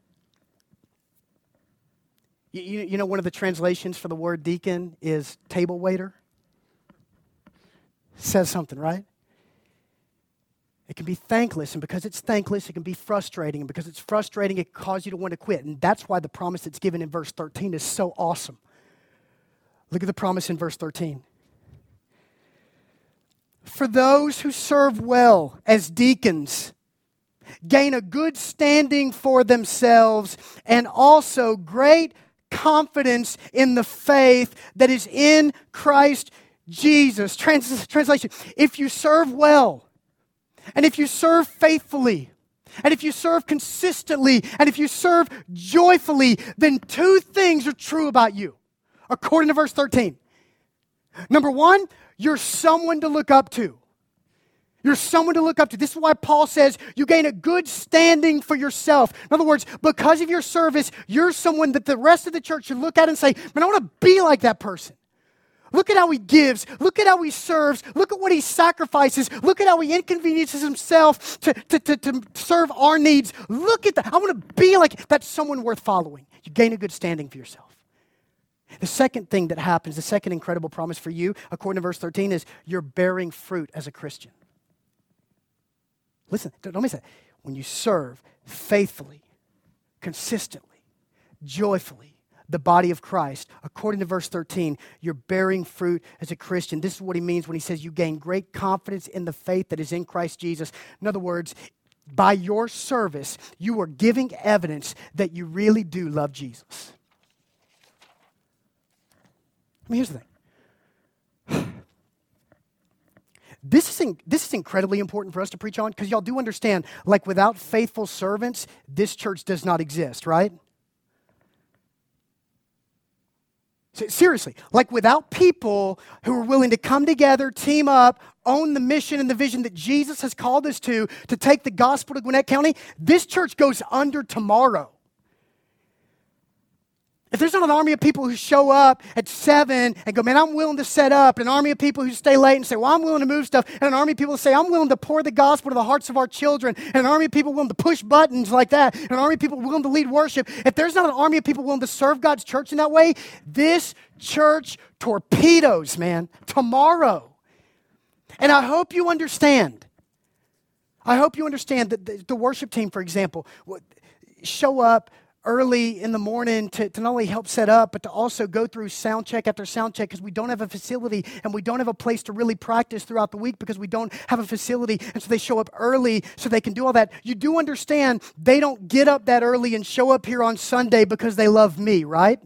You, you, you know, one of the translations for the word deacon is table waiter. Says something, right? It can be thankless, and because it's thankless, it can be frustrating, and because it's frustrating, it can cause you to want to quit. And that's why the promise that's given in verse thirteen is so awesome. Look at the promise in verse thirteen. For those who serve well as deacons gain a good standing for themselves and also great confidence in the faith that is in Christ Jesus. Trans- translation, if you serve well, and if you serve faithfully, and if you serve consistently, and if you serve joyfully, then two things are true about you, according to verse thirteen. Number one, you're someone to look up to. You're someone to look up to. This is why Paul says you gain a good standing for yourself. In other words, because of your service, you're someone that the rest of the church should look at and say, man, I want to be like that person. Look at how he gives. Look at how he serves. Look at what he sacrifices. Look at how he inconveniences himself to, to, to, to serve our needs. Look at that. I want to be like that's someone worth following. You gain a good standing for yourself. The second thing that happens, the second incredible promise for you, according to verse thirteen, is you're bearing fruit as a Christian. Listen, don't miss that. When you serve faithfully, consistently, joyfully, the body of Christ, according to verse thirteen, you're bearing fruit as a Christian. This is what he means when he says you gain great confidence in the faith that is in Christ Jesus. In other words, by your service, you are giving evidence that you really do love Jesus. I mean, here's the thing. This is, in, this is incredibly important for us to preach on because y'all do understand, like without faithful servants, this church does not exist, right? Seriously, like without people who are willing to come together, team up, own the mission and the vision that Jesus has called us to, to take the gospel to Gwinnett County, this church goes under tomorrow. If there's not an army of people who show up at seven and go, man, I'm willing to set up, and an army of people who stay late and say, well, I'm willing to move stuff, and an army of people who say, I'm willing to pour the gospel to the hearts of our children, and an army of people willing to push buttons like that, and an army of people willing to lead worship, if there's not an army of people willing to serve God's church in that way, this church torpedoes, man, tomorrow. And I hope you understand. I hope you understand that the, the worship team, for example, show up early in the morning to, to not only help set up, but to also go through sound check after sound check because we don't have a facility and we don't have a place to really practice throughout the week because we don't have a facility. And so they show up early so they can do all that. You do understand they don't get up that early and show up here on Sunday because they love me, right?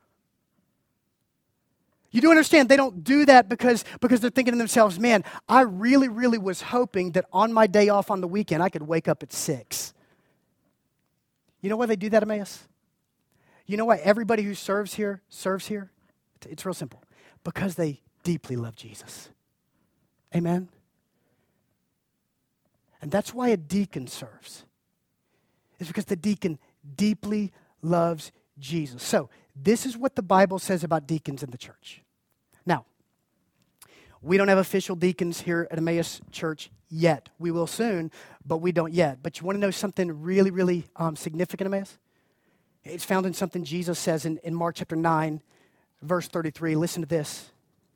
You do understand they don't do that because, because they're thinking to themselves, man, I really, really was hoping that on my day off on the weekend, I could wake up at six. You know why they do that, Emmaus? You know why everybody who serves here serves here? It's real simple. Because they deeply love Jesus. Amen? And that's why a deacon serves. It's because the deacon deeply loves Jesus. So, this is what the Bible says about deacons in the church. Now, we don't have official deacons here at Emmaus Church yet. We will soon, but we don't yet. But you want to know something really, really um, significant, Emmaus? It's found in something Jesus says in, in Mark chapter nine, verse thirty-three. Listen to this.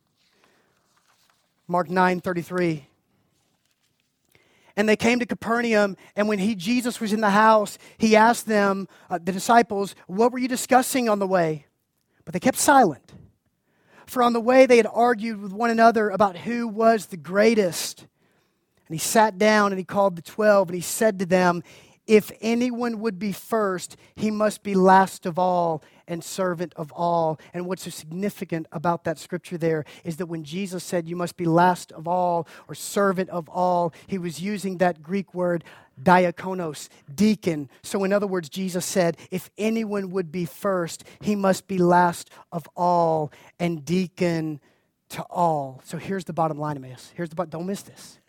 Mark nine, thirty-three. And they came to Capernaum, and when he, Jesus, was in the house, he asked them, uh, the disciples, what were you discussing on the way? But they kept silent. For on the way they had argued with one another about who was the greatest. And he sat down and he called the twelve and he said to them, if anyone would be first, he must be last of all and servant of all. And what's so significant about that scripture there is that when Jesus said you must be last of all or servant of all, he was using that Greek word diakonos, deacon. So in other words, Jesus said, if anyone would be first, he must be last of all and deacon to all. So here's the bottom line, Emmaus. Here's the bottom. Don't miss this.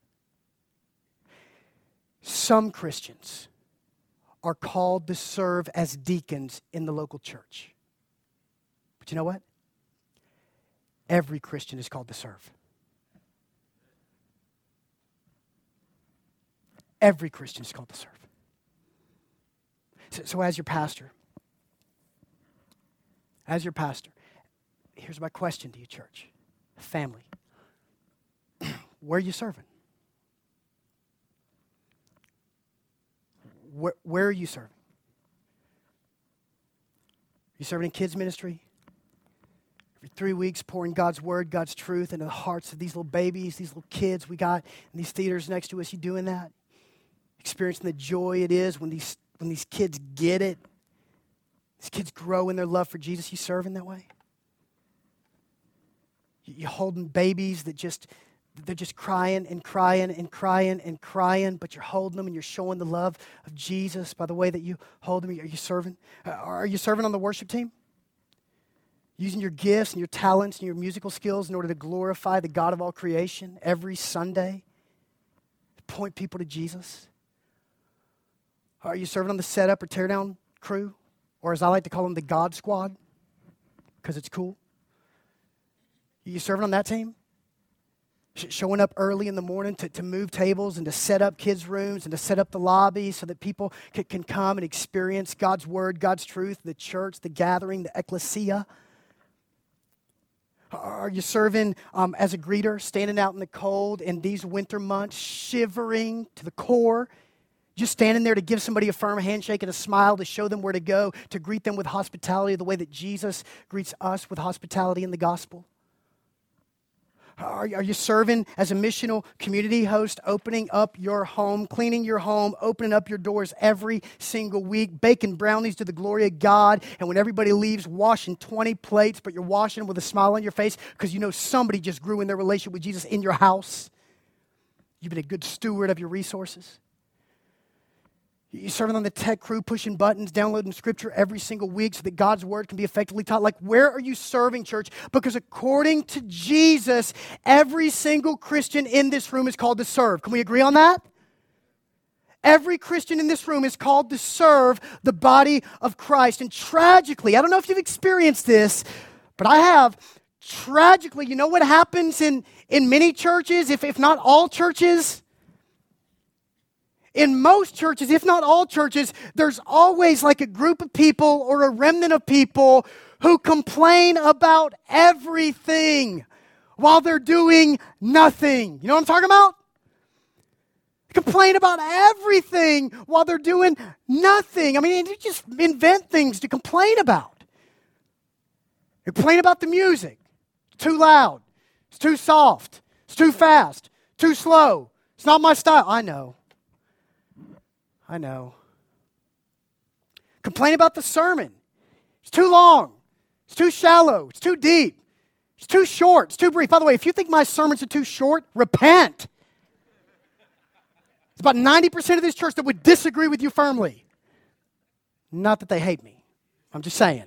Some Christians are called to serve as deacons in the local church. But you know what? Every Christian is called to serve. Every Christian is called to serve. So, so as your pastor, as your pastor, here's my question to you, church, family. Where are you serving? Where, where are you serving? Are you serving in kids ministry? Every three weeks pouring God's word, God's truth into the hearts of these little babies, these little kids we got in these theaters next to us. You doing that? Experiencing the joy it is when these when these kids get it. These kids grow in their love for Jesus. You serving that way? You, you holding babies that just... They're just crying and crying and crying and crying, but you're holding them and you're showing the love of Jesus by the way that you hold them. Are you serving? Uh, are you serving on the worship team? Using your gifts and your talents and your musical skills in order to glorify the God of all creation every Sunday? To point people to Jesus? Are you serving on the setup or teardown crew? Or as I like to call them, the God Squad? Because it's cool. Are you serving on that team? Showing up early in the morning to, to move tables and to set up kids' rooms and to set up the lobby so that people can, can come and experience God's word, God's truth, the church, the gathering, the ecclesia. Are you serving um, as a greeter, standing out in the cold in these winter months, shivering to the core, just standing there to give somebody a firm handshake and a smile, to show them where to go, to greet them with hospitality the way that Jesus greets us with hospitality in the gospel? Are, are you serving as a missional community host, opening up your home, cleaning your home, opening up your doors every single week, baking brownies to the glory of God, and when everybody leaves, washing twenty plates, but you're washing them with a smile on your face because you know somebody just grew in their relationship with Jesus in your house? You've been a good steward of your resources. You're serving on the tech crew, pushing buttons, downloading scripture every single week so that God's word can be effectively taught. Like, where are you serving, church? Because according to Jesus, every single Christian in this room is called to serve. Can we agree on that? Every Christian in this room is called to serve the body of Christ. And tragically, I don't know if you've experienced this, but I have. Tragically, you know what happens in, in many churches, if, if not all churches? In most churches, if not all churches, there's always like a group of people or a remnant of people who complain about everything while they're doing nothing. You know what I'm talking about? Complain about everything while they're doing nothing. I mean, you just invent things to complain about. They complain about the music. It's too loud. It's too soft. It's too fast. Too slow. It's not my style. I know. I know. Complain about the sermon. It's too long. It's too shallow. It's too deep. It's too short. It's too brief. By the way, if you think my sermons are too short, repent. It's about ninety percent of this church that would disagree with you firmly. Not that they hate me. I'm just saying.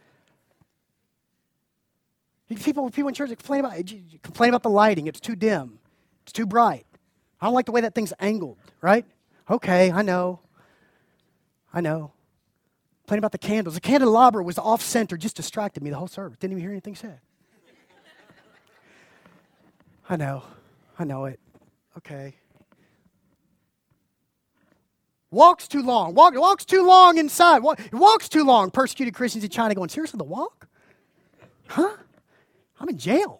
People, people in church that complain about, complain about the lighting. It's too dim. It's too bright. I don't like the way that thing's angled, right? Okay, I know. I know. Complain about the candles. The candelabra was off-center, just distracted me the whole service. Didn't even hear anything said. I know. I know it. Okay. Walks too long. Walk, walks too long inside. Walk, walks too long. Persecuted Christians in China going, seriously, the walk? Huh? I'm in jail.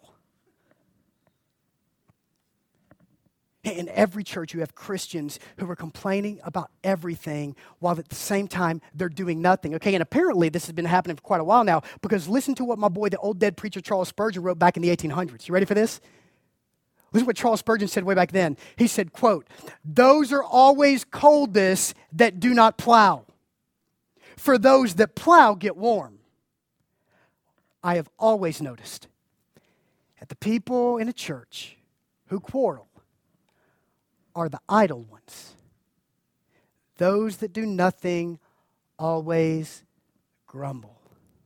In every church, you have Christians who are complaining about everything while at the same time they're doing nothing. Okay, and apparently this has been happening for quite a while now because listen to what my boy, the old dead preacher Charles Spurgeon, wrote back in the eighteen hundreds. You ready for this? Listen to what Charles Spurgeon said way back then. He said, quote, "Those are always coldest that do not plow. For those that plow get warm. I have always noticed that the people in a church who quarrel are the idle ones. Those that do nothing always grumble."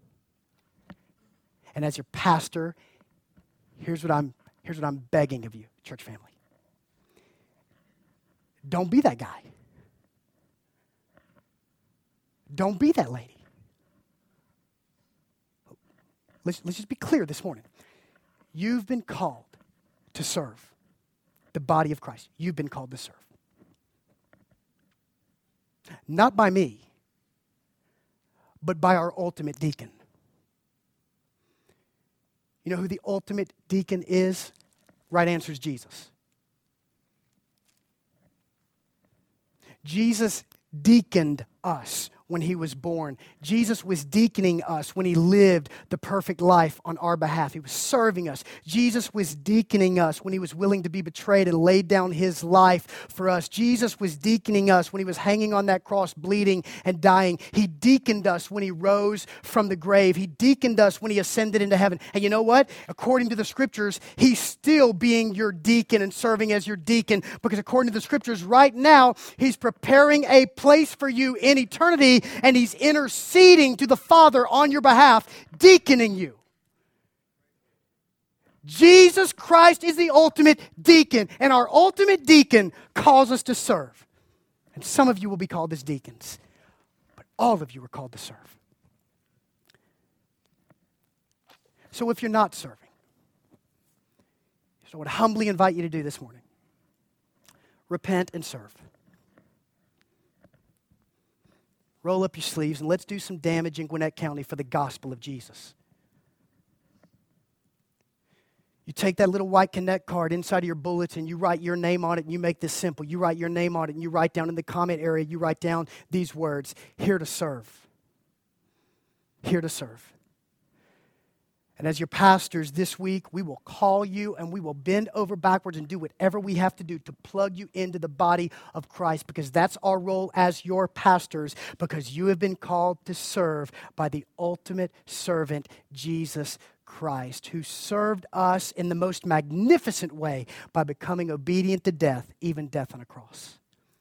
And as your pastor, here's what I'm here's what I'm begging of you, church family. Don't be that guy. Don't be that lady. Let's, let's just be clear this morning. You've been called to serve the body of Christ. You've been called to serve. Not by me, but by our ultimate deacon. You know who the ultimate deacon is? Right answer is Jesus. Jesus deaconed us when he was born. Jesus was deaconing us when he lived the perfect life on our behalf. He was serving us. Jesus was deaconing us when he was willing to be betrayed and laid down his life for us. Jesus was deaconing us when he was hanging on that cross, bleeding and dying. He deaconed us when he rose from the grave. He deaconed us when he ascended into heaven. And you know what? According to the scriptures, he's still being your deacon and serving as your deacon, because according to the scriptures right now, he's preparing a place for you in eternity, and he's interceding to the Father on your behalf, deaconing you. Jesus Christ is the ultimate deacon, and our ultimate deacon calls us to serve. And some of you will be called as deacons, but all of you are called to serve. So if you're not serving, so I would humbly invite you to do this morning. Repent and serve. Roll up your sleeves and let's do some damage in Gwinnett County for the gospel of Jesus. You take that little white Connect card inside of your bulletin, you write your name on it, and you make this simple. You write your name on it, and you write down in the comment area, you write down these words: here to serve. Here to serve. And as your pastors this week, we will call you and we will bend over backwards and do whatever we have to do to plug you into the body of Christ, because that's our role as your pastors, because you have been called to serve by the ultimate servant, Jesus Christ, who served us in the most magnificent way by becoming obedient to death, even death on a cross.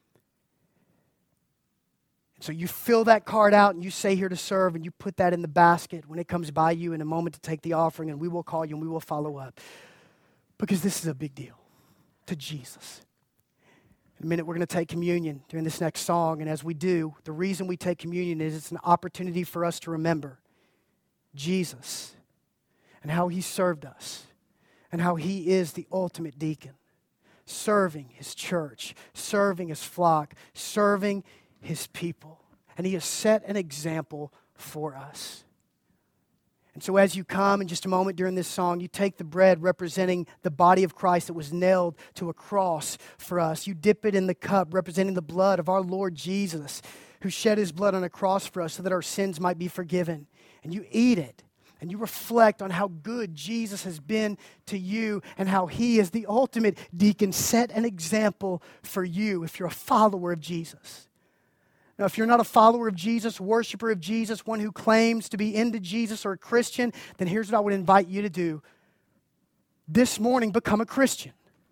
So you fill that card out and you say here to serve, and you put that in the basket when it comes by you in a moment to take the offering, and we will call you and we will follow up. Because this is a big deal to Jesus. In a minute, we're going to take communion during this next song, and as we do, the reason we take communion is it's an opportunity for us to remember Jesus and how he served us and how he is the ultimate deacon, serving his church, serving his flock, serving his people. And he has set an example for us. And so as you come in just a moment during this song, you take the bread representing the body of Christ that was nailed to a cross for us. You dip it in the cup representing the blood of our Lord Jesus, who shed his blood on a cross for us so that our sins might be forgiven. And you eat it. And you reflect on how good Jesus has been to you and how he is the ultimate deacon. Set an example for you if you're a follower of Jesus. Now, if you're not a follower of Jesus, worshiper of Jesus, one who claims to be into Jesus or a Christian, then here's what I would invite you to do. This morning, become a Christian.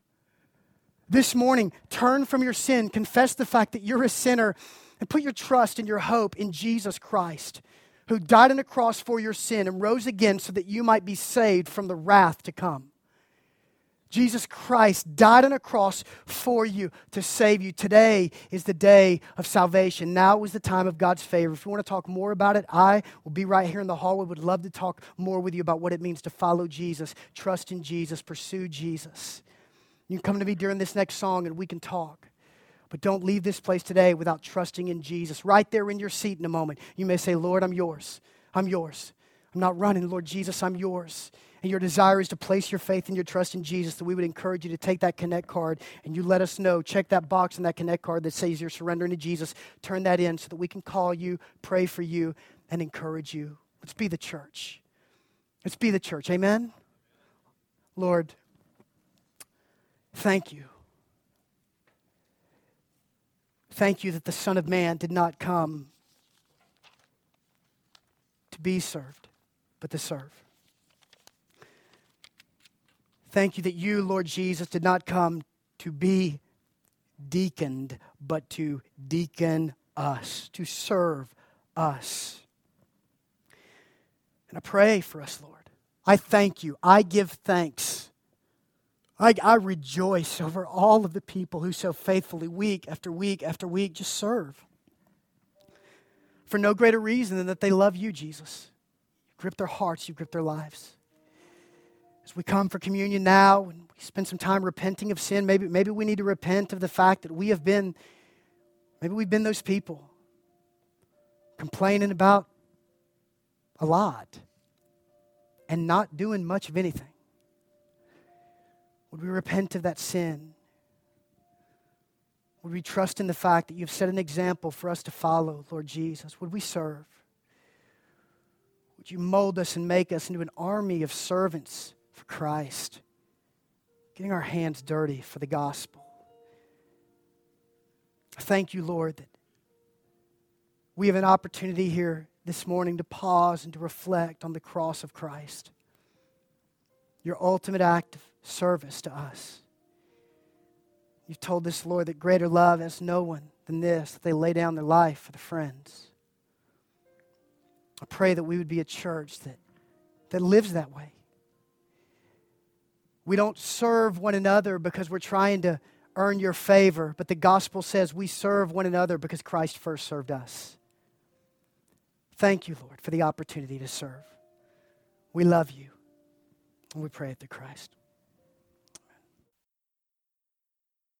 This morning, turn from your sin, confess the fact that you're a sinner, and put your trust and your hope in Jesus Christ, who died on a cross for your sin and rose again so that you might be saved from the wrath to come. Jesus Christ died on a cross for you to save you. Today is the day of salvation. Now is the time of God's favor. If you want to talk more about it, I will be right here in the hallway. Would love to talk more with you about what it means to follow Jesus, trust in Jesus, pursue Jesus. You can come to me during this next song and we can talk. But don't leave this place today without trusting in Jesus. Right there in your seat in a moment, you may say, Lord, I'm yours. I'm yours. I'm not running, Lord Jesus, I'm yours. And your desire is to place your faith and your trust in Jesus, that we would encourage you to take that Connect card and you let us know. Check that box in that Connect card that says you're surrendering to Jesus. Turn that in so that we can call you, pray for you, and encourage you. Let's be the church. Let's be the church. Amen? Lord, thank you. Thank you that the Son of Man did not come to be served, but to serve. Thank you that you, Lord Jesus, did not come to be deaconed, but to deacon us, to serve us. And I pray for us, Lord. I thank you. I give thanks. I, I rejoice over all of the people who so faithfully, week after week after week, just serve. For no greater reason than that they love you, Jesus. You grip their hearts, you grip their lives. As we come for communion now and we spend some time repenting of sin, maybe, maybe we need to repent of the fact that we have been, maybe we've been those people complaining about a lot and not doing much of anything. Would we repent of that sin? Would we trust in the fact that you've set an example for us to follow, Lord Jesus? Would we serve? Would you mold us and make us into an army of servants for Christ, getting our hands dirty for the gospel? Thank you, Lord, that we have an opportunity here this morning to pause and to reflect on the cross of Christ, your ultimate act of service to us. You've told us, Lord, that greater love has no one than this, that they lay down their life for the friends. I pray that we would be a church that, that lives that way. We don't serve one another because we're trying to earn your favor, but the gospel says we serve one another because Christ first served us. Thank you, Lord, for the opportunity to serve. We love you, and we pray it through Christ.